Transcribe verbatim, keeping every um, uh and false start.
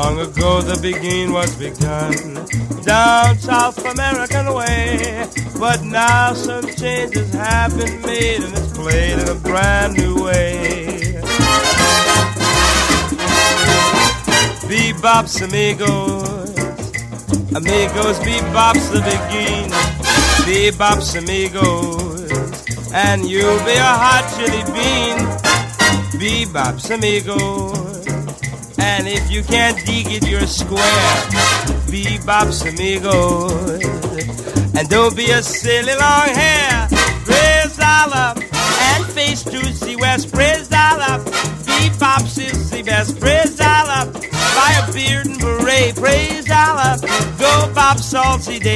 Long ago the beginning was begun down South American way, but now some changes have been made and it's played in a brand new way. Bebops, amigos, amigos, bebops the beginning. Bebops, amigos, and you'll be a hot chili bean. Bebops, amigos, and if you can't dig it, you're square. Bebops, amigos, and don't be a silly long hair. Praise Allah and face to see west. Praise Allah, bebops is the best. Praise Allah, buy a beard and beret. Praise Allah, go bop salty day.